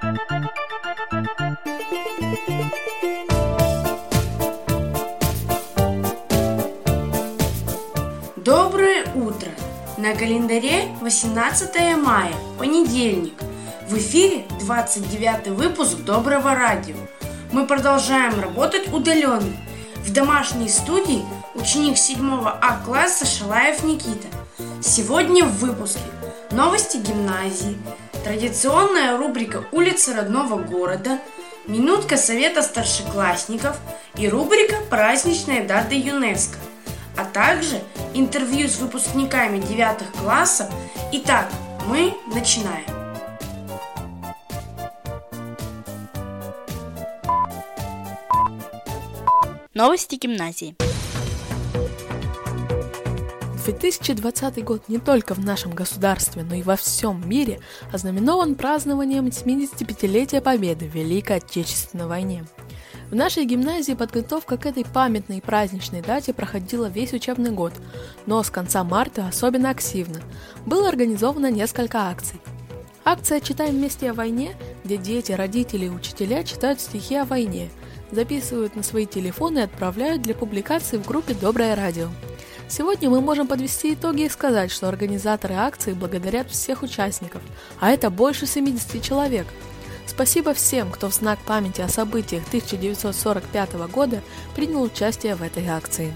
Доброе утро! На календаре 18 мая, понедельник. В эфире 29-й выпуск Доброго радио. Мы продолжаем работать удаленно. В домашней студии ученик 7 А класса Шалаев Никита. Сегодня в выпуске новости гимназии, традиционная рубрика «Улицы родного города», минутка совета старшеклассников и рубрика «Праздничные даты ЮНЕСКО», а также интервью с выпускниками 9 классов. Итак, мы начинаем. Новости гимназии. 2020 год не только в нашем государстве, но и во всем мире ознаменован празднованием 75-летия Победы в Великой Отечественной войне. В нашей гимназии подготовка к этой памятной и праздничной дате проходила весь учебный год, но с конца марта особенно активно. Было организовано несколько акций. Акция «Читаем вместе о войне», где дети, родители и учителя читают стихи о войне, записывают на свои телефоны и отправляют для публикации в группе «Доброе радио». Сегодня мы можем подвести итоги и сказать, что организаторы акции благодарят всех участников, а это больше 70 человек. Спасибо всем, кто в знак памяти о событиях 1945 года принял участие в этой акции.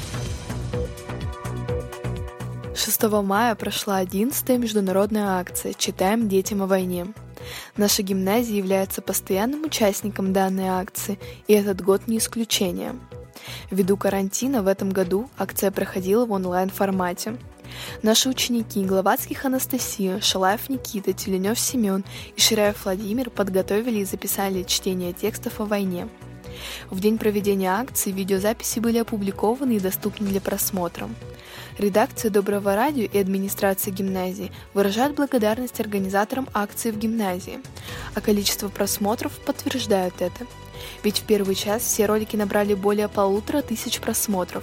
6 мая прошла 11-я международная акция «Читаем детям о войне». Наша гимназия является постоянным участником данной акции, и этот год не исключение. Ввиду карантина в этом году акция проходила в онлайн-формате. Наши ученики Гловацких Анастасия, Шалаев Никита, Теленев Семен и Ширяев Владимир подготовили и записали чтение текстов о войне. В день проведения акции видеозаписи были опубликованы и доступны для просмотра. Редакция Доброго радио и администрация гимназии выражают благодарность организаторам акции в гимназии, а количество просмотров подтверждает это. Ведь в первый час все ролики набрали более 1500 просмотров.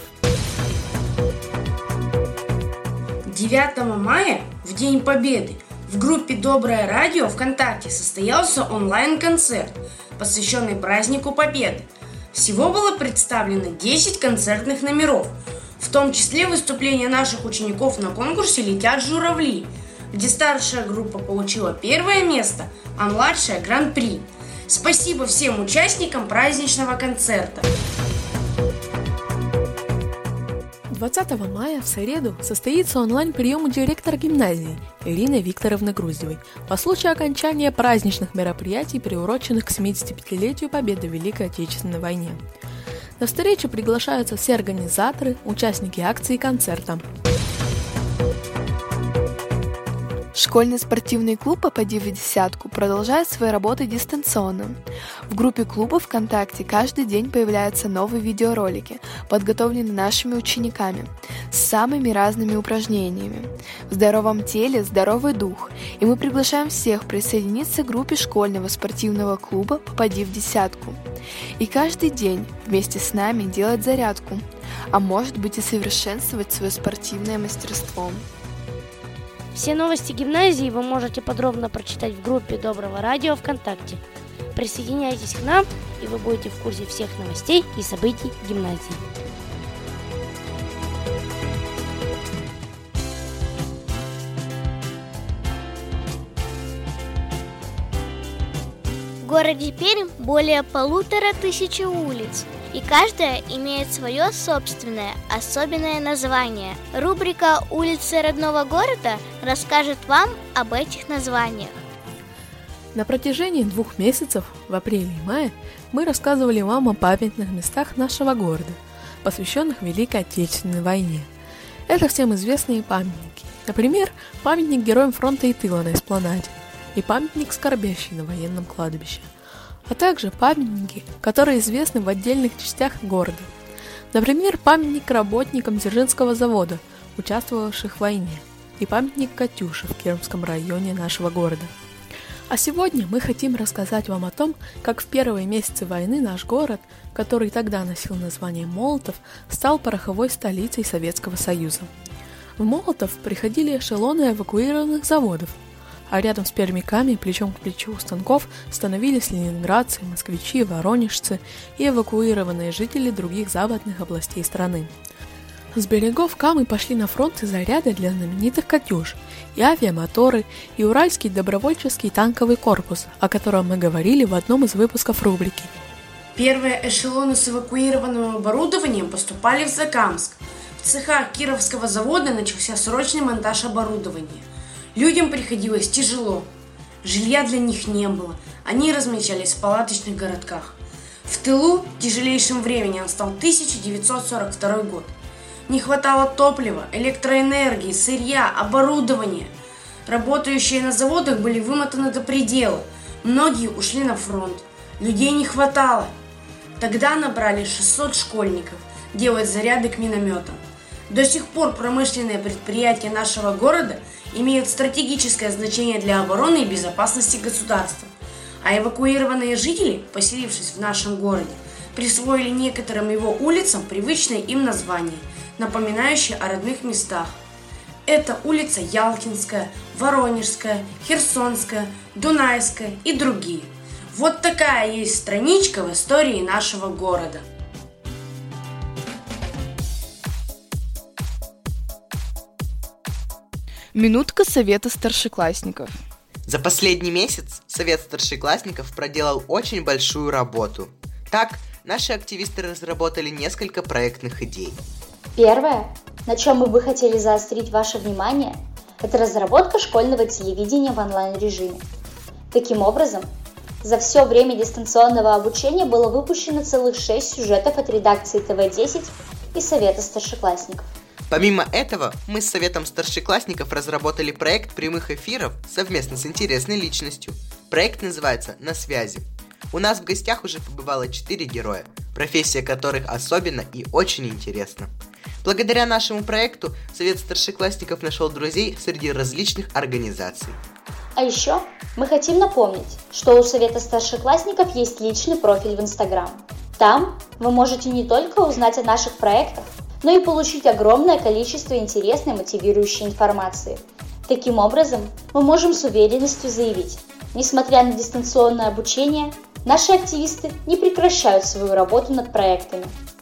9 мая, в День Победы, в группе «Доброе радио» ВКонтакте состоялся онлайн-концерт, посвященный празднику Победы. Всего было представлено 10 концертных номеров, в том числе выступления наших учеников на конкурсе «Летят журавли», где старшая группа получила первое место, а младшая – гран-при. Спасибо всем участникам праздничного концерта. 20 мая в среду состоится онлайн-прием у директора гимназии Ирины Викторовны Груздевой по случаю окончания праздничных мероприятий, приуроченных к 75-летию Победы в Великой Отечественной войне. На встречу приглашаются все организаторы, участники акции и концерта. Школьный спортивный клуб «Попади в десятку» продолжает свои работы дистанционно. В группе клуба ВКонтакте каждый день появляются новые видеоролики, подготовленные нашими учениками, с самыми разными упражнениями. В здоровом теле здоровый дух, и мы приглашаем всех присоединиться к группе школьного спортивного клуба «Попади в десятку». И каждый день вместе с нами делать зарядку, а может быть и совершенствовать свое спортивное мастерство. Все новости гимназии вы можете подробно прочитать в группе Доброго радио ВКонтакте. Присоединяйтесь к нам, и вы будете в курсе всех новостей и событий гимназии. В городе Пермь более 1500 улиц, и каждая имеет свое собственное, особенное название. Рубрика «Улицы родного города» расскажет вам об этих названиях. На протяжении 2 месяцев, в апреле и мае, мы рассказывали вам о памятных местах нашего города, посвященных Великой Отечественной войне. Это всем известные памятники. Например, памятник героям фронта и тыла на эспланаде и памятник скорбящий на военном кладбище, а также памятники, которые известны в отдельных частях города. Например, памятник работникам Дзержинского завода, участвовавших в войне, и памятник Катюше в Кирмском районе нашего города. А сегодня мы хотим рассказать вам о том, как в первые месяцы войны наш город, который тогда носил название Молотов, стал пороховой столицей Советского Союза. В Молотов приходили эшелоны эвакуированных заводов. а рядом с пермяками, плечом к плечу у станков, становились ленинградцы, москвичи, воронежцы и эвакуированные жители других западных областей страны. С берегов Камы пошли на фронт и заряды для знаменитых «Катюш», и авиамоторы, и Уральский добровольческий танковый корпус, о котором мы говорили в одном из выпусков рубрики. Первые эшелоны с эвакуированным оборудованием поступали в Закамск. В цехах Кировского завода начался срочный монтаж оборудования. Людям приходилось тяжело. Жилья для них не было, они размещались в палаточных городках. В тылу тяжелейшим временем стал 1942 год. Не хватало топлива, электроэнергии, сырья, оборудования. Работающие на заводах были вымотаны до предела. Многие ушли на фронт. Людей не хватало. Тогда набрали 600 школьников делать заряды к минометам. До сих пор промышленные предприятия нашего города имеют стратегическое значение для обороны и безопасности государства. А эвакуированные жители, поселившись в нашем городе, присвоили некоторым его улицам привычное им название, напоминающее о родных местах. Это улица Ялтинская, Воронежская, Херсонская, Дунайская и другие. Вот такая есть страничка в истории нашего города. Минутка совета старшеклассников. За последний месяц Совет старшеклассников проделал очень большую работу. Так, наши активисты разработали несколько проектных идей. Первое, на чем мы бы хотели заострить ваше внимание, это разработка школьного телевидения в онлайн-режиме. Таким образом, за все время дистанционного обучения было выпущено целых 6 сюжетов от редакции ТВ-10 и Совета старшеклассников. Помимо этого, мы с Советом старшеклассников разработали проект прямых эфиров совместно с интересной личностью. Проект называется «На связи». У нас в гостях уже побывало 4 героя, профессия которых особенна и очень интересна. Благодаря нашему проекту Совет старшеклассников нашел друзей среди различных организаций. А еще мы хотим напомнить, что у Совета старшеклассников есть личный профиль в Instagram. Там вы можете не только узнать о наших проектах, но и получить огромное количество интересной мотивирующей информации. Таким образом, мы можем с уверенностью заявить, несмотря на дистанционное обучение, наши активисты не прекращают свою работу над проектами.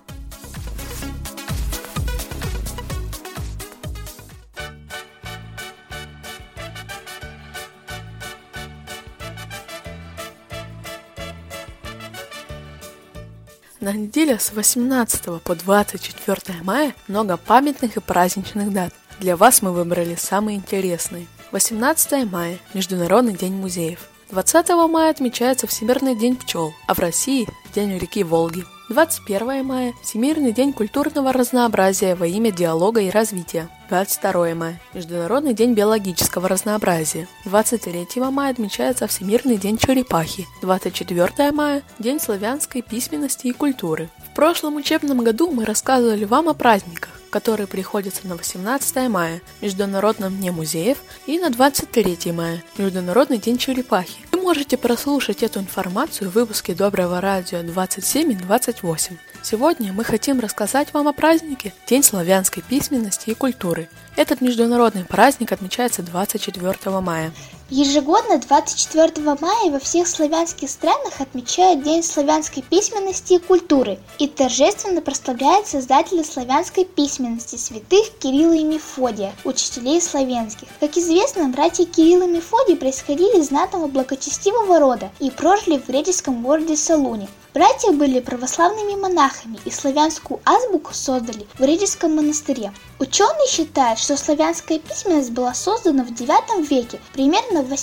На неделе с 18 по 24 мая много памятных и праздничных дат. Для вас мы выбрали самые интересные. 18 мая – Международный день музеев. 20 мая отмечается Всемирный день пчел, а в России – День реки Волги. 21 мая – Всемирный день культурного разнообразия во имя диалога и развития. 22 мая – Международный день биологического разнообразия. 23 мая отмечается Всемирный день черепахи. 24 мая – День славянской письменности и культуры. В прошлом учебном году мы рассказывали вам о праздниках, которые приходятся на 18 мая, Международном дне музеев, и на 23 мая, Международный день черепахи. Вы можете прослушать эту информацию в выпуске Доброго радио 27 и 28. Сегодня мы хотим рассказать вам о празднике День славянской письменности и культуры. Этот международный праздник отмечается 24 мая. Ежегодно 24 мая во всех славянских странах отмечают День славянской письменности и культуры и торжественно прославляют создателя славянской письменности святых Кирилла и Мефодия, учителей славянских. Как известно, братья Кирилл и Мефодий происходили из знатного благочестивого рода и прожили в греческом городе Салуне. Братья были православными монахами и славянскую азбуку создали в греческом монастыре. Ученые считают, что славянская письменность была создана в IX веке, примерно в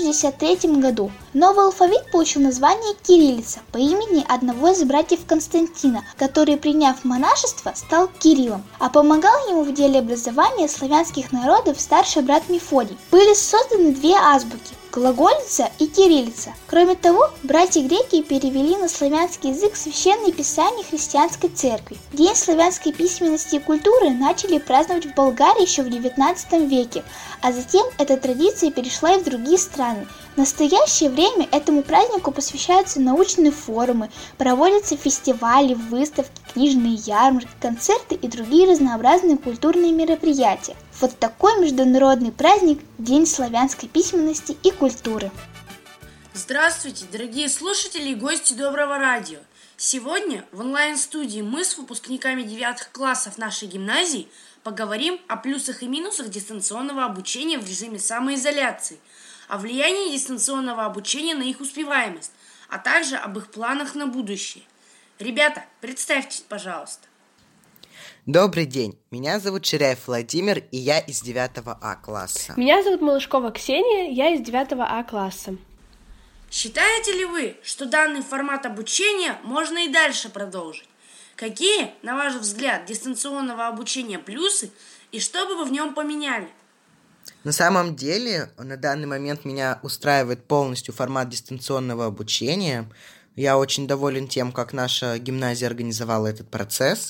863 году. Новый алфавит получил название кириллица по имени одного из братьев Константина, который, приняв монашество, стал Кириллом, а помогал ему в деле образования славянских народов старший брат Мефодий. Были созданы 2 азбуки – глаголица и кириллица. Кроме того, братья-греки перевели на славянский язык священные писания христианской церкви. День славянской письменности и культуры начали праздновать в Болгарии еще в XIX веке, а затем эта традиция перешла и в другие страны. В настоящее время этому празднику посвящаются научные форумы, проводятся фестивали, выставки, книжные ярмарки, концерты и другие разнообразные культурные мероприятия. Вот такой международный праздник – День славянской письменности и культуры. Здравствуйте, дорогие слушатели и гости Доброго радио! Сегодня в онлайн-студии мы с выпускниками 9 классов нашей гимназии поговорим о плюсах и минусах дистанционного обучения в режиме самоизоляции, о влиянии дистанционного обучения на их успеваемость, а также об их планах на будущее. Ребята, представьтесь, пожалуйста. Добрый день, меня зовут Ширяев Владимир, и я из 9 А класса. Меня зовут Малышкова Ксения, я из 9 А класса. Считаете ли вы, что данный формат обучения можно и дальше продолжить? Какие, на ваш взгляд, дистанционного обучения плюсы и что бы вы в нем поменяли? На самом деле, на данный момент меня устраивает полностью формат дистанционного обучения. Я очень доволен тем, как наша гимназия организовала этот процесс.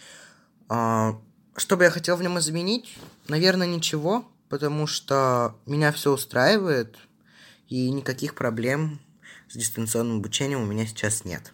Что бы я хотел в нем изменить? Наверное, ничего, потому что меня все устраивает, и никаких проблем с дистанционным обучением у меня сейчас нет.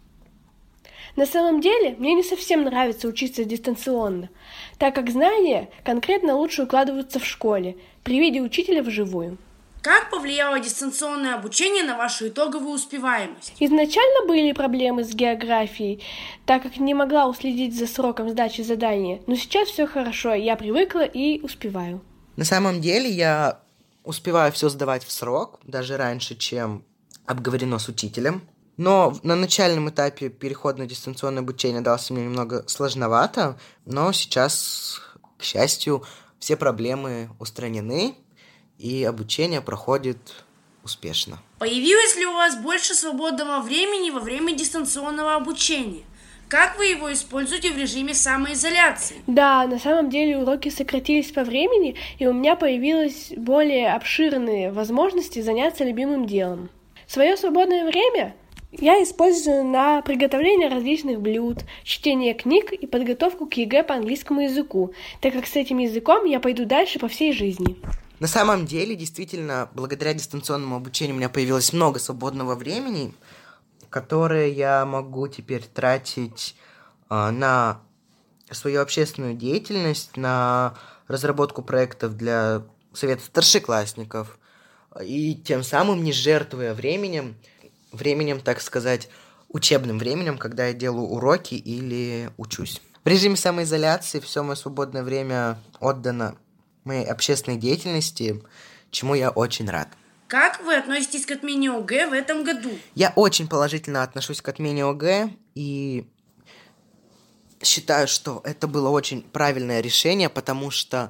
На самом деле, мне не совсем нравится учиться дистанционно, так как знания конкретно лучше укладываются в школе, при виде учителя вживую. Как повлияло дистанционное обучение на вашу итоговую успеваемость? Изначально были проблемы с географией, так как не могла уследить за сроком сдачи задания, но сейчас все хорошо, я привыкла и успеваю. На самом деле, я успеваю все сдавать в срок, даже раньше, чем обговорено с учителем. Но на начальном этапе переход на дистанционное обучение дался мне немного сложновато, но сейчас, к счастью, все проблемы устранены, и обучение проходит успешно. Появилось ли у вас больше свободного времени во время дистанционного обучения? Как вы его используете в режиме самоизоляции? Да, на самом деле уроки сократились по времени, и у меня появились более обширные возможности заняться любимым делом. Свое свободное время я использую на приготовление различных блюд, чтение книг и подготовку к ЕГЭ по английскому языку, так как с этим языком я пойду дальше по всей жизни. На самом деле, действительно, благодаря дистанционному обучению у меня появилось много свободного времени, которое я могу теперь тратить на свою общественную деятельность, на разработку проектов для совета старшеклассников, и тем самым не жертвуя временем, так сказать, учебным временем, когда я делаю уроки или учусь. В режиме самоизоляции все мое свободное время отдано моей общественной деятельности, чему я очень рад. Как вы относитесь к отмене ОГЭ в этом году? Я очень положительно отношусь к отмене ОГЭ и считаю, что это было очень правильное решение, потому что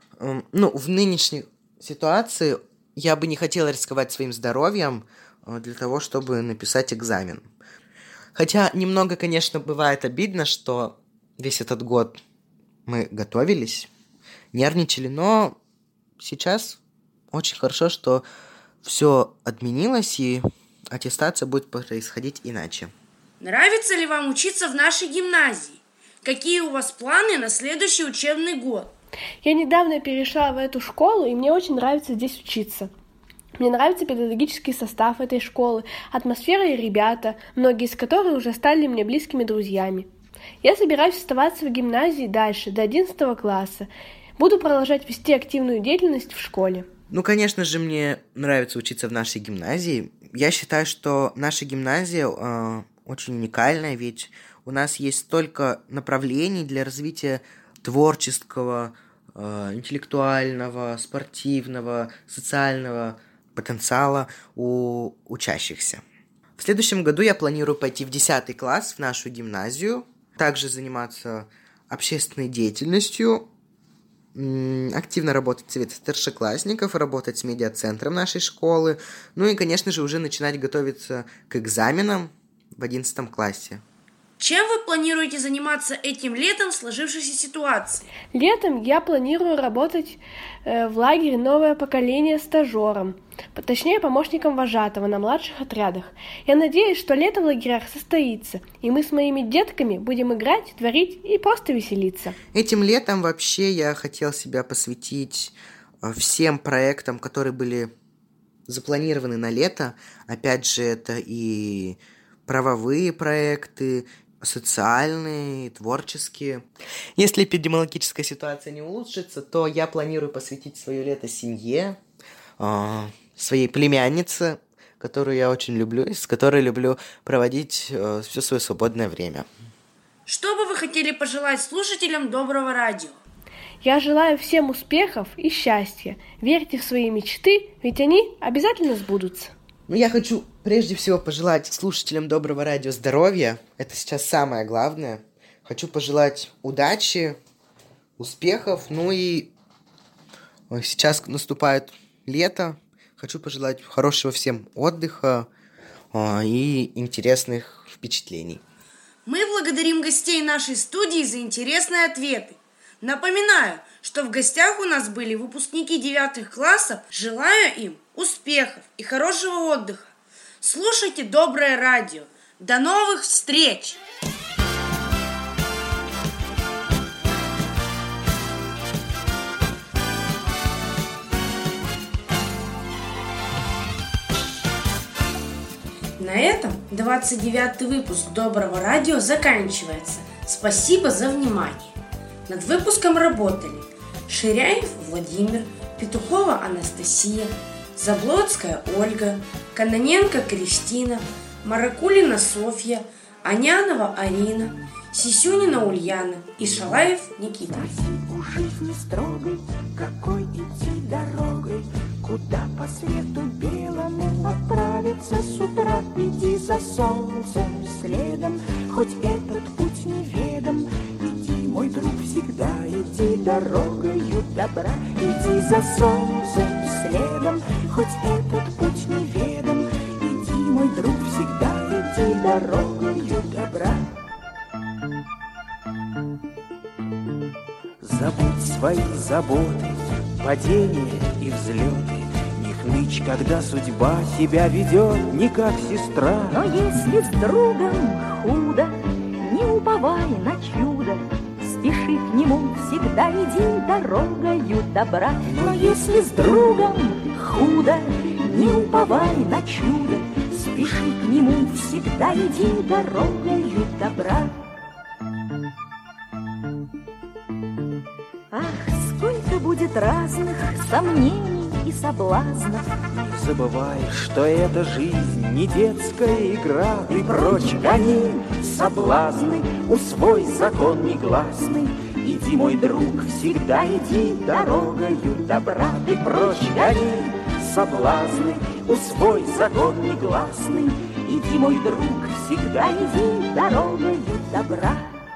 в нынешней ситуации я бы не хотел рисковать своим здоровьем для того, чтобы написать экзамен. Хотя немного, конечно, бывает обидно, что весь этот год мы готовились, нервничали, но сейчас очень хорошо, что все отменилось, и аттестация будет происходить иначе. Нравится ли вам учиться в нашей гимназии? Какие у вас планы на следующий учебный год? Я недавно перешла в эту школу, и мне очень нравится здесь учиться. Мне нравится педагогический состав этой школы, атмосфера и ребята, многие из которых уже стали мне близкими друзьями. Я собираюсь оставаться в гимназии дальше, до 11 класса. Буду продолжать вести активную деятельность в школе. Конечно же, мне нравится учиться в нашей гимназии. Я считаю, что наша гимназия очень уникальная, ведь у нас есть столько направлений для развития творческого, интеллектуального, спортивного, социального потенциала у учащихся. В следующем году я планирую пойти в 10 класс в нашу гимназию, также заниматься общественной деятельностью, активно работать в совете старшеклассников, работать с медиацентром нашей школы, и, конечно же, уже начинать готовиться к экзаменам в 11 классе. Чем вы планируете заниматься этим летом в сложившейся ситуации? Летом я планирую работать в лагере «Новое поколение» стажером, точнее помощником вожатого на младших отрядах. Я надеюсь, что лето в лагерях состоится, и мы с моими детками будем играть, творить и просто веселиться. Этим летом вообще я хотел себя посвятить всем проектам, которые были запланированы на лето. Опять же, это и правовые проекты, социальные, творческие. Если эпидемиологическая ситуация не улучшится, то я планирую посвятить свое лето семье, своей племяннице, которую я очень люблю, и с которой люблю проводить все свое свободное время. Что бы вы хотели пожелать слушателям Доброго радио? Я желаю всем успехов и счастья. Верьте в свои мечты, ведь они обязательно сбудутся. Я хочу прежде всего пожелать слушателям Доброго радио здоровья. Это сейчас самое главное. Хочу пожелать удачи, успехов. И сейчас наступает лето. Хочу пожелать хорошего всем отдыха и интересных впечатлений. Мы благодарим гостей нашей студии за интересные ответы. Напоминаю, что в гостях у нас были выпускники 9 классов. Желаю им успехов и хорошего отдыха. Слушайте Доброе радио. До новых встреч! На этом 29-й выпуск Доброго радио заканчивается. Спасибо за внимание. Над выпуском работали Ширяев Владимир, Петухова Анастасия, Заблоцкая Ольга, Каноненко Кристина, Маракулина Софья, Анянова Арина, Сисюнина Ульяна и Шалаев Никита. У жизни строгой, какой идти дорогой, куда по свету белому отправиться с утра. Иди за солнцем следом, хоть этот путь неведом. Иди, мой друг, всегда иди дорогою добра. Иди за солнцем следом, хоть этот путь неведом. Иди, мой друг, всегда иди дорогою добра. Забудь свои заботы, падения и взлеты. Не хнычь, когда судьба тебя ведет не как сестра. Но если с другом худо, не уповай на чудо. Спеши к нему, всегда иди дорогою добра. Но если с другом худо, не уповай на чудо. Спеши к нему, всегда иди дорогою добра. Ах, сколько будет разных сомнений и соблазнов. Не забывай, что эта жизнь не детская игра. Ты прочь гони соблазны, усвой закон негласный. Иди, мой друг, всегда иди дорогою добра. Ты прочь гони соблазны, усвой закон негласный. Иди, мой друг, всегда иди дорогою добра.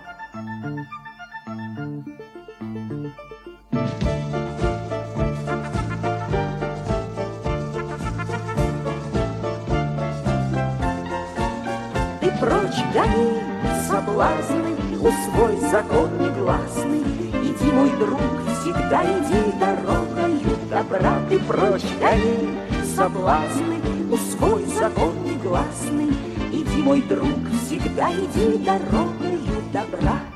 Прочь гони соблазны, усвой закон негласный. Иди, мой друг, всегда иди дорогою добра. Ты прочь гони соблазны, усвой закон негласный. Иди, мой друг, всегда иди дорогою добра.